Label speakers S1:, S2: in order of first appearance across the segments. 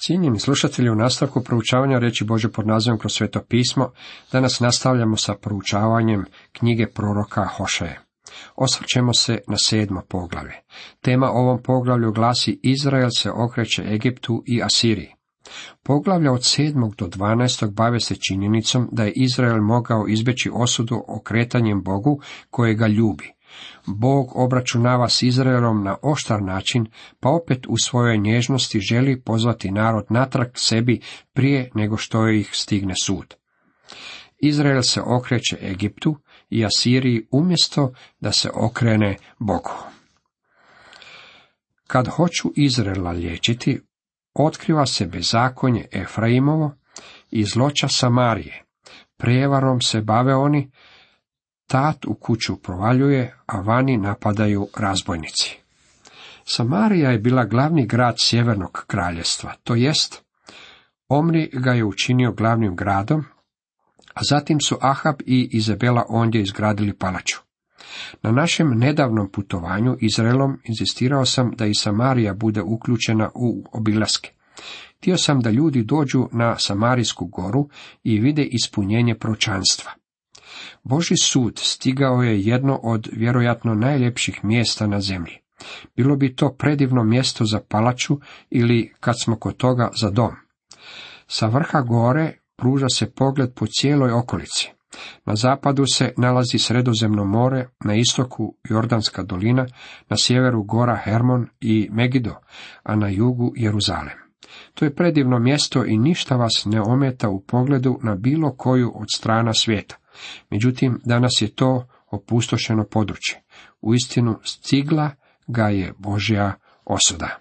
S1: Cijenjeni slušatelji, u nastavku proučavanja riječi Božje pod nazivom Kroz sveto pismo, danas nastavljamo sa proučavanjem knjige proroka Hošeje. Osvrćemo se na 7. poglavlje. Tema ovom poglavlju glasi: Izrael se okreće Egiptu i Asiriji. Poglavlja od 7. do 12. bave se činjenicom da je Izrael mogao izbjeći osudu okretanjem Bogu kojega ljubi. Bog obračunava s Izraelom na oštar način, pa opet u svojoj nježnosti želi pozvati narod natrag sebi prije nego što ih stigne sud. Izrael se okreće Egiptu i Asiriji umjesto da se okrene Bogu. Kad hoću Izraela liječiti, otkriva se bezakonje Efraimovo i zloća Samarije. Prevarom se bave oni, tat u kuću provaljuje, a vani napadaju razbojnici. Samarija je bila glavni grad sjevernog kraljevstva, to jest, Omri ga je učinio glavnim gradom, a zatim su Ahab i Izabela ondje izgradili palaču. Na našem nedavnom putovanju Izraelom inzistirao sam da i Samarija bude uključena u obilaske. Htio sam da ljudi dođu na Samarijsku goru i vide ispunjenje proročanstva. Božji sud stigao je jedno od vjerojatno najljepših mjesta na zemlji. Bilo bi to predivno mjesto za palaču ili, kad smo kod toga, za dom. Sa vrha gore pruža se pogled po cijeloj okolici. Na zapadu se nalazi Sredozemno more, na istoku Jordanska dolina, na sjeveru gora Hermon i Megido, a na jugu Jeruzalem. To je predivno mjesto i ništa vas ne ometa u pogledu na bilo koju od strana svijeta. Međutim, danas je to opustošeno područje. Uistinu, stigla ga je Božja osuda.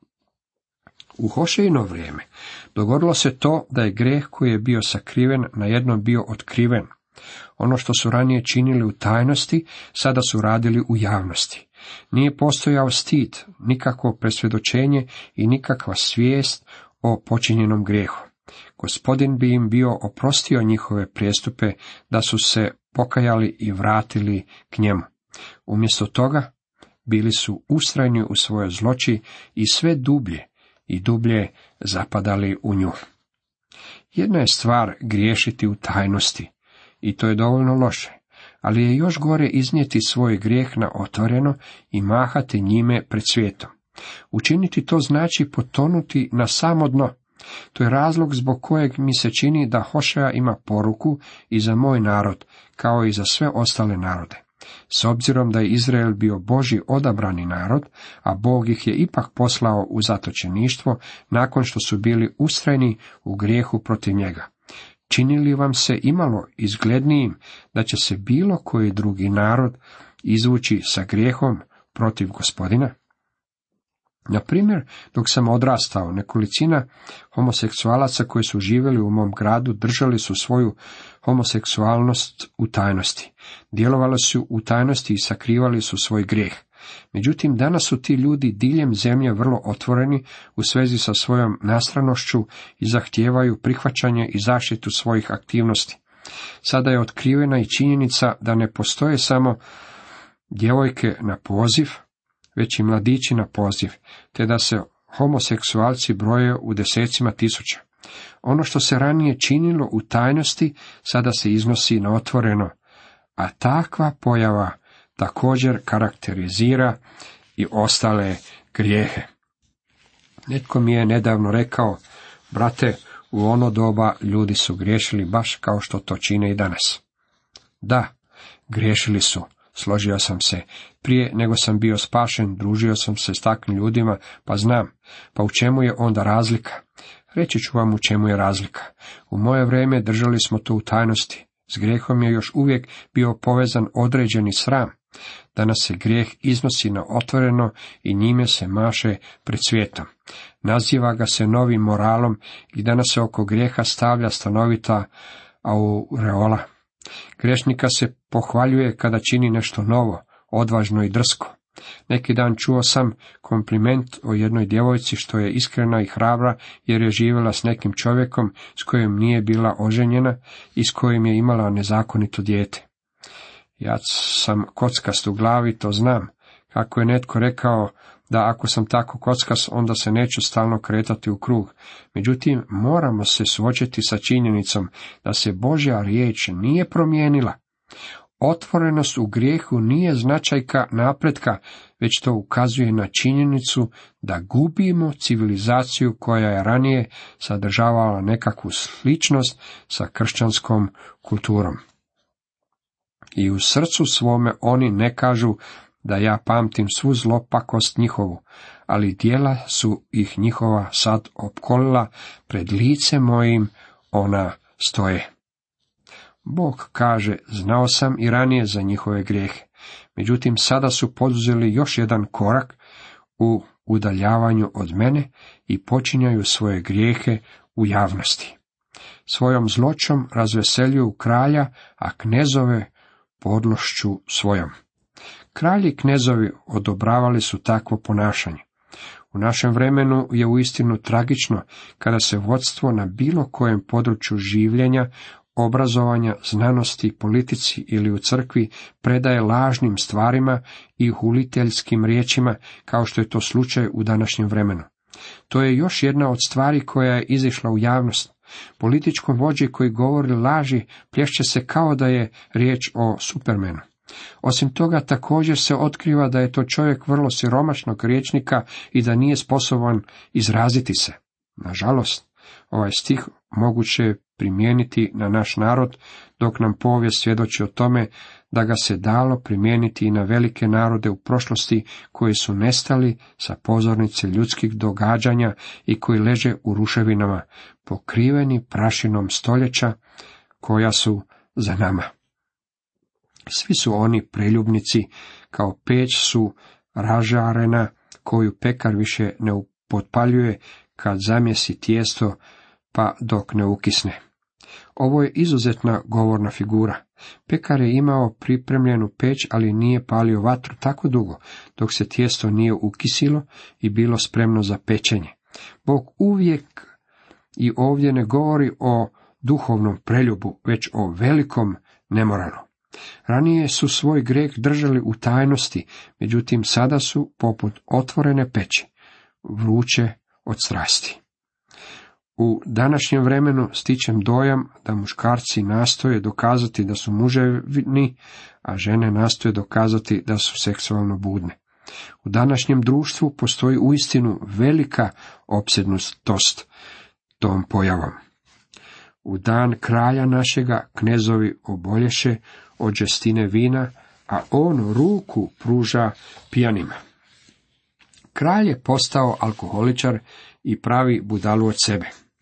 S1: U Hošejino vrijeme dogodilo se to da je grijeh koji je bio sakriven najednom bio otkriven. Ono što su ranije činili u tajnosti, sada su radili u javnosti. Nije postojao stid, nikakvo presvjedočenje i nikakva svijest o počinjenom grijehu. Gospodin bi im bio oprostio njihove prijestupe da su se pokajali i vratili k njemu. Umjesto toga, bili su ustrajni u svojoj zloći i sve dublje i dublje zapadali u nju. Jedna je stvar griješiti u tajnosti, i to je dovoljno loše, ali je još gore iznijeti svoj grijeh na otvoreno i mahati njime pred svijetom. Učiniti to znači potonuti na samo dno. To je razlog zbog kojeg mi se čini da Hošeja ima poruku i za moj narod, kao i za sve ostale narode. S obzirom da je Izrael bio Božji odabrani narod, a Bog ih je ipak poslao u zatočeništvo nakon što su bili ustrajni u grijehu protiv njega. Čini li vam se imalo izglednijim da će se bilo koji drugi narod izvući sa grijehom protiv Gospodina? Na primjer, dok sam odrastao, nekolicina homoseksualaca koji su živjeli u mom gradu držali su svoju homoseksualnost u tajnosti. Djelovali su u tajnosti i sakrivali su svoj grijeh. Međutim, danas su ti ljudi diljem zemlje vrlo otvoreni u svezi sa svojom nastranošću i zahtijevaju prihvaćanje i zaštitu svojih aktivnosti. Sada je otkrivena i činjenica da ne postoje samo djevojke na poziv, već i mladići na poziv, te da se homoseksualci broje u desecima tisuća. Ono što se ranije činilo u tajnosti, sada se iznosi na otvoreno, a takva pojava također karakterizira i ostale grijehe. Netko mi je nedavno rekao: brate, u ono doba ljudi su griješili baš kao što to čine i danas. Da, griješili su. Složio sam se. Prije nego sam bio spašen, družio sam se s takvim ljudima, pa znam. Pa u čemu je onda razlika? Reći ću vam u čemu je razlika. U moje vrijeme držali smo to u tajnosti. S grijehom je još uvijek bio povezan određeni sram. Danas se grijeh iznosi na otvoreno i njime se maše pred svijetom. Naziva ga se novim moralom i danas se oko grijeha stavlja stanovita aureola. Grešnika se pohvaljuje kada čini nešto novo, odvažno i drsko. Neki dan čuo sam kompliment o jednoj djevojci što je iskrena i hrabra jer je živjela s nekim čovjekom s kojim nije bila oženjena i s kojim je imala nezakonito dijete. Ja sam kockast u glavi, to znam. Kako je netko rekao, da ako sam tako kockas, onda se neću stalno kretati u krug. Međutim, moramo se suočiti sa činjenicom da se Božja riječ nije promijenila. Otvorenost u grijehu nije značajka napretka, već to ukazuje na činjenicu da gubimo civilizaciju koja je ranije sadržavala nekakvu sličnost sa kršćanskom kulturom. I u srcu svome oni ne kažu da ja pamtim svu zlopakost njihovu, ali djela su ih njihova sad opkolila, pred licem mojim ona stoje. Bog kaže, znao sam i ranije za njihove grijehe, međutim sada su poduzeli još jedan korak u udaljavanju od mene i počinjaju svoje grijehe u javnosti. Svojom zloćom razveseljuju kralja, a knezove podlošću svojom. Kralji i knezovi odobravali su takvo ponašanje. U našem vremenu je uistinu tragično kada se vodstvo na bilo kojem području življenja, obrazovanja, znanosti, politici ili u crkvi predaje lažnim stvarima i huliteljskim riječima, kao što je to slučaj u današnjem vremenu. To je još jedna od stvari koja je izišla u javnost. Političkom vođi koji govori laži plješće se kao da je riječ o Supermanu. Osim toga, također se otkriva da je to čovjek vrlo siromašnog rječnika i da nije sposoban izraziti se. Nažalost, ovaj stih moguće je primijeniti na naš narod, dok nam povijest svjedoči o tome da ga se dalo primijeniti i na velike narode u prošlosti koji su nestali sa pozornice ljudskih događanja i koji leže u ruševinama, pokriveni prašinom stoljeća koja su za nama. Svi su oni preljubnici, kao peć su ražarena koju pekar više ne upotpaljuje kad zamjesi tijesto pa dok ne ukisne. Ovo je izuzetna govorna figura. Pekar je imao pripremljenu peć, ali nije palio vatru tako dugo, dok se tijesto nije ukisilo i bilo spremno za pečenje. Bog uvijek i ovdje ne govori o duhovnom preljubu, već o velikom nemoralu. Ranije su svoj grijeh držali u tajnosti, međutim sada su poput otvorene peći, vruće od strasti. U današnjem vremenu stičem dojam da muškarci nastoje dokazati da su muževni, a žene nastoje dokazati da su seksualno budne. U današnjem društvu postoji uistinu velika opsjednutost tom pojavom. U dan kralja našega knezovi obolješe od žestine vina, a on ruku pruža pijanima. Kralj je postao alkoholičar i pravi budalu od sebe.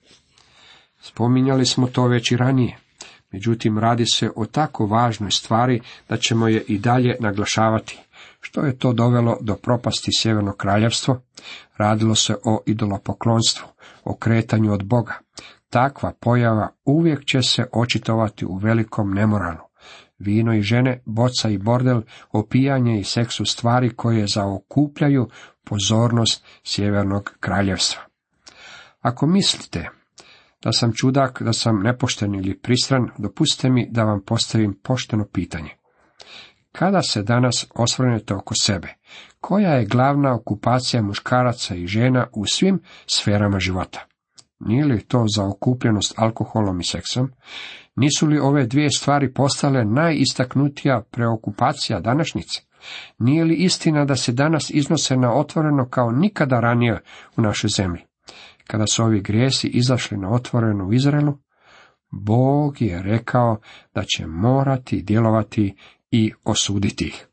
S1: Spominjali smo to već i ranije, međutim radi se o tako važnoj stvari da ćemo je i dalje naglašavati. Što je to dovelo do propasti Sjevernog kraljevstva? Radilo se o idolopoklonstvu, o kretanju od Boga. Takva pojava uvijek će se očitovati u velikom nemoralu. Vino i žene, boca i bordel, opijanje i seks su stvari koje zaokupljaju pozornost Sjevernog kraljevstva. Ako mislite da sam čudak, da sam nepošten ili pristran, dopustite mi da vam postavim pošteno pitanje. Kada se danas osvrnete oko sebe, koja je glavna okupacija muškaraca i žena u svim sferama života? Nije li to zaokupljenost alkoholom i seksom? Nisu li ove dvije stvari postale najistaknutija preokupacija današnjice? Nije li istina da se danas iznose na otvoreno kao nikada ranije u našoj zemlji? Kada su ovi grijesi izašli na otvoreno u Izraelu, Bog je rekao da će morati djelovati i osuditi ih.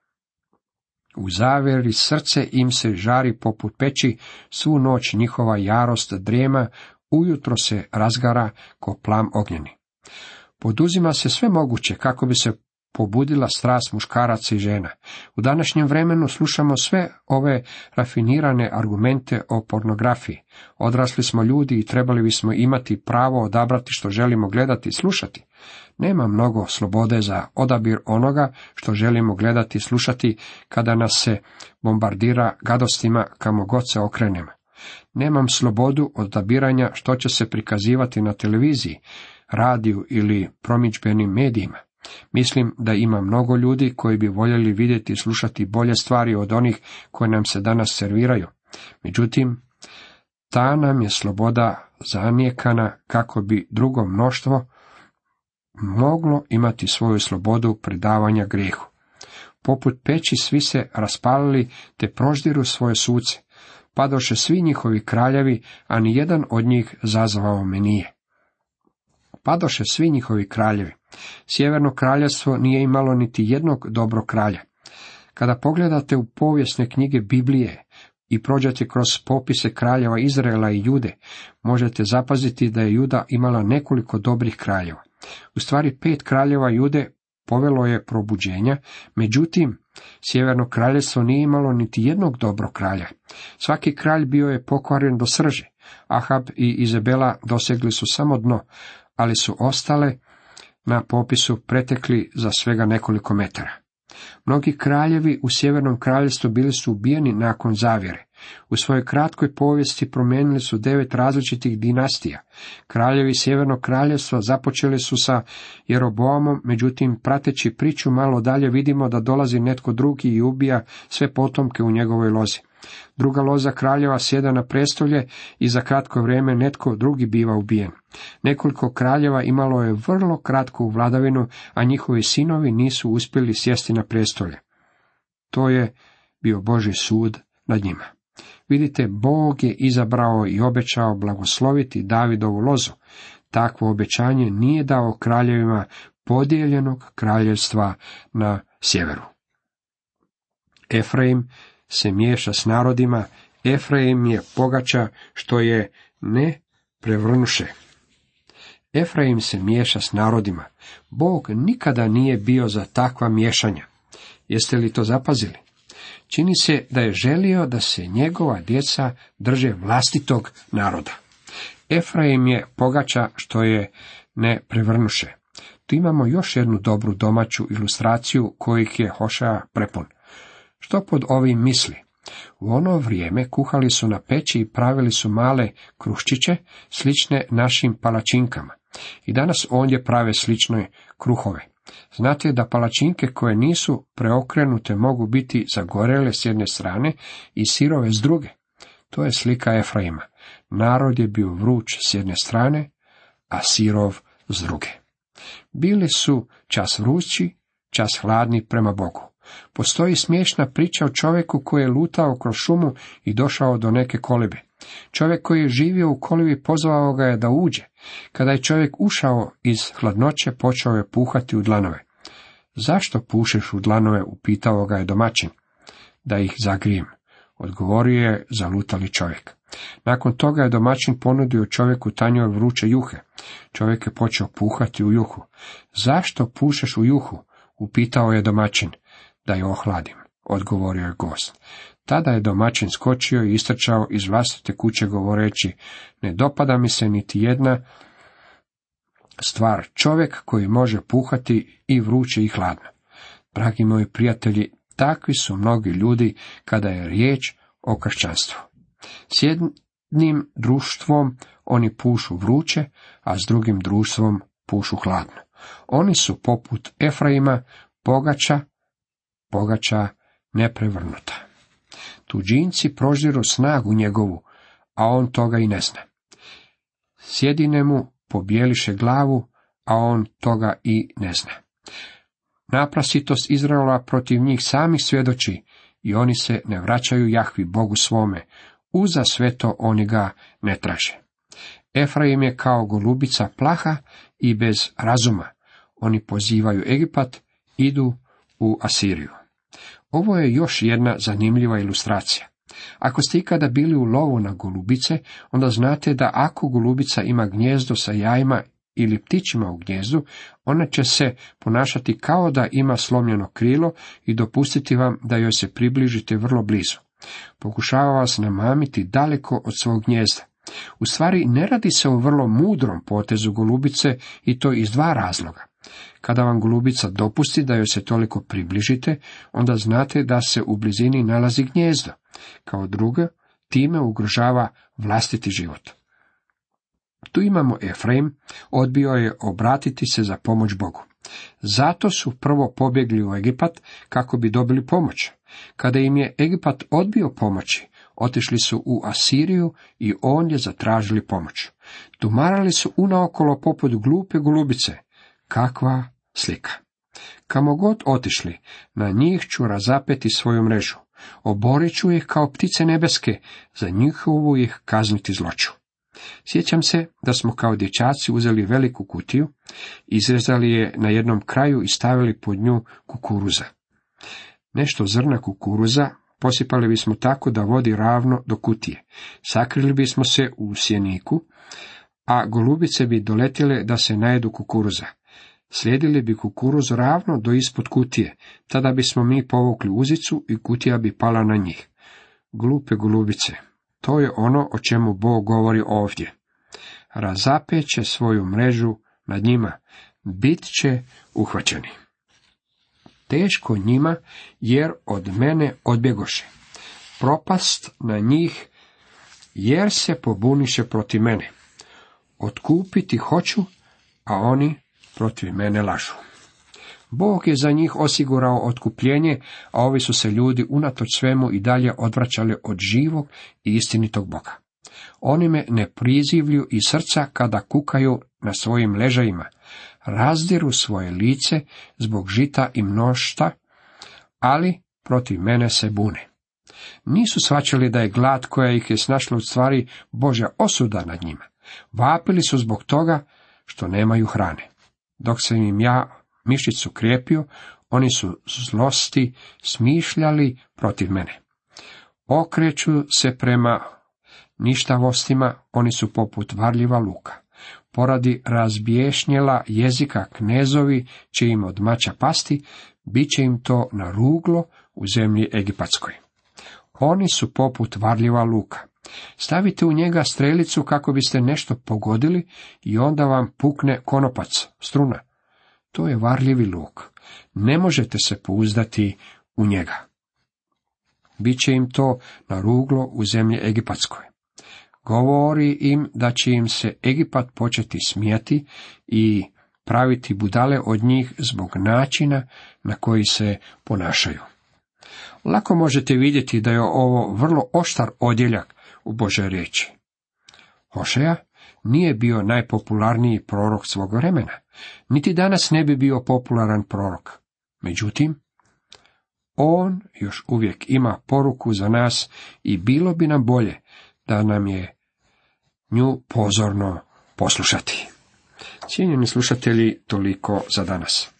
S1: U zavjeri srce im se žari poput peći, svu noć njihova jarost drijema, ujutro se razgara ko plam ognjeni. Poduzima se sve moguće kako bi se pobudila strast muškaraca i žena. U današnjem vremenu slušamo sve ove rafinirane argumente o pornografiji. Odrasli smo ljudi i trebali bismo imati pravo odabrati što želimo gledati i slušati. Nema mnogo slobode za odabir onoga što želimo gledati i slušati kada nas se bombardira gadostima kamo god se okrenemo. Nemam slobodu odabiranja što će se prikazivati na televiziji, radiju ili promidžbenim medijima. Mislim da ima mnogo ljudi koji bi voljeli vidjeti i slušati bolje stvari od onih koje nam se danas serviraju. Međutim, ta nam je sloboda zanijekana kako bi drugo mnoštvo moglo imati svoju slobodu predavanja grijehu. Poput peći svi se raspalili te proždiru svoje suce, padoše svi njihovi kraljevi, a ni jedan od njih zazvao me nije. Padoše svi njihovi kraljevi. Sjeverno kraljevstvo nije imalo niti jednog dobrog kralja. Kada pogledate u povijesne knjige Biblije i prođete kroz popise kraljeva Izraela i Jude, možete zapaziti da je Juda imala nekoliko dobrih kraljeva. U stvari 5 kraljeva Jude povelo je probuđenja, međutim, Sjeverno kraljevstvo nije imalo niti jednog dobrog kralja. Svaki kralj bio je pokvaren do srži. Ahab i Izabela dosegli su samo dno, ali su ostale na popisu pretekli za svega nekoliko metara. Mnogi kraljevi u Sjevernom kraljevstvu bili su ubijeni nakon zavjere. U svojoj kratkoj povijesti promijenili su 9 različitih dinastija. Kraljevi Sjevernog kraljevstva započeli su sa Jeroboamom, međutim, prateći priču malo dalje vidimo da dolazi netko drugi i ubija sve potomke u njegovoj lozi. Druga loza kraljeva sjeda na prestolje i za kratko vrijeme netko drugi biva ubijen. Nekoliko kraljeva imalo je vrlo kratku vladavinu, a njihovi sinovi nisu uspjeli sjesti na prestolje. To je bio Božji sud nad njima. Vidite, Bog je izabrao i obećao blagosloviti Davidovu lozu. Takvo obećanje nije dao kraljevima podijeljenog kraljevstva na sjeveru. Efraim se miješa s narodima, Efraim je pogača što je ne prevrnuše. Efraim se miješa s narodima. Bog nikada nije bio za takva miješanja. Jeste li to zapazili? Čini se da je želio da se njegova djeca drže vlastitog naroda. Efraim je pogača što je ne prevrnuše. Tu imamo još jednu dobru domaću ilustraciju kojih je Hošea prepun. Što pod ovim misli? U ono vrijeme kuhali su na peći i pravili su male kruščiće, slične našim palačinkama. I danas ondje prave slične kruhove. Znate da palačinke koje nisu preokrenute mogu biti zagorele s jedne strane i sirove s druge. To je slika Efraima. Narod je bio vruć s jedne strane, a sirov s druge. Bili su čas vrući, čas hladni prema Bogu. Postoji smiješna priča o čovjeku koji je lutao kroz šumu i došao do neke kolibe. Čovjek koji je živio u kolibi pozvao ga je da uđe. Kada je čovjek ušao iz hladnoće, počeo je puhati u dlanove. Zašto pušeš u dlanove? Upitao ga je domaćin. Da ih zagrijem, odgovorio je zalutali čovjek. Nakon toga je domaćin ponudio čovjeku tanjur vruće juhe. Čovjek je počeo puhati u juhu. Zašto pušeš u juhu? Upitao je domaćin. Da je ohladim, odgovorio je gost. Tada je domaćin skočio i istrčao iz vlastite kuće govoreći, ne dopada mi se niti jedna stvar, čovjek koji može puhati i vruće i hladno. Dragi moji prijatelji, takvi su mnogi ljudi kada je riječ o kršćanstvu. S jednim društvom oni pušu vruće, a s drugim društvom pušu hladno. Oni su poput Efraima, pogača neprevrnuta. Tuđinci prožiru snagu njegovu, a on toga i ne zna. Sjedine mu pobijeliše glavu, a on toga i ne zna. Naprasitost Izraela protiv njih samih svjedoči i oni se ne vraćaju Jahvi Bogu svome, uza sve to oni ga ne traže. Efraim je kao golubica plaha i bez razuma. Oni pozivaju Egipat, idu u Asiriju. Ovo je još jedna zanimljiva ilustracija. Ako ste ikada bili u lovu na golubice, onda znate da ako golubica ima gnijezdo sa jajima ili ptićima u gnijezdu, ona će se ponašati kao da ima slomljeno krilo i dopustiti vam da joj se približite vrlo blizu. Pokušava vas namamiti daleko od svog gnijezda. U stvari ne radi se o vrlo mudrom potezu golubice i to iz 2 razloga. Kada vam golubica dopusti da joj se toliko približite, onda znate da se u blizini nalazi gnijezdo. Kao drugo, time ugrožava vlastiti život. Tu imamo Efraim, odbio je obratiti se za pomoć Bogu. Zato su prvo pobjegli u Egipat kako bi dobili pomoć. Kada im je Egipat odbio pomoći, otišli su u Asiriju i ondje zatražili pomoć. Tumarali su unaokolo poput glupe golubice. Kakva slika! Kamo god otišli, na njih ću razapeti svoju mrežu. Oborit ću ih kao ptice nebeske, za njihovu ih kazniti zloću. Sjećam se da smo kao dječaci uzeli veliku kutiju, izrezali je na jednom kraju i stavili pod nju kukuruza. Nešto zrna kukuruza posipali bismo tako da vodi ravno do kutije. Sakrili bismo se u sjeniku, a golubice bi doletjele da se najedu kukuruza. Slijedili bi kukuruz ravno do ispod kutije, tada bismo mi povukli uzicu i kutija bi pala na njih. Glupe golubice, to je ono o čemu Bog govori ovdje. Razapeće svoju mrežu nad njima, bit će uhvaćeni. Teško njima, jer od mene odbjegoše. Propast na njih, jer se pobuniše protiv mene. Otkupiti hoću, a oni protiv mene lažu. Bog je za njih osigurao otkupljenje, a ovi su se ljudi unatoč svemu i dalje odvraćali od živog i istinitog Boga. Oni me ne prizivlju iz srca kada kukaju na svojim ležajima, razdiru svoje lice zbog žita i mnošta, ali protiv mene se bune. Nisu shvaćali da je glad koja ih je snašla u stvari Božja osuda nad njima. Vapili su zbog toga što nemaju hrane. Dok sam im ja mišiću krijepio, oni su zlosti smišljali protiv mene. Okreću se prema ništavostima, oni su poput varljiva luka. Poradi razbješnjela jezika knezovi će im od mača pasti, bit će im to na ruglo u zemlji Egipatskoj. Oni su poput varljiva luka. Stavite u njega strelicu kako biste nešto pogodili i onda vam pukne konopac, struna. To je varljivi luk. Ne možete se pouzdati u njega. Biće im to na ruglo u zemlji Egipatskoj. Govori im da će im se Egipat početi smijati i praviti budale od njih zbog načina na koji se ponašaju. Lako možete vidjeti da je ovo vrlo oštar odjeljak u Božoj riječi. Hošeja nije bio najpopularniji prorok svog vremena, niti danas ne bi bio popularan prorok. Međutim, on još uvijek ima poruku za nas i bilo bi nam bolje da nam je nju pozorno poslušati. Cijenjeni slušatelji, toliko za danas.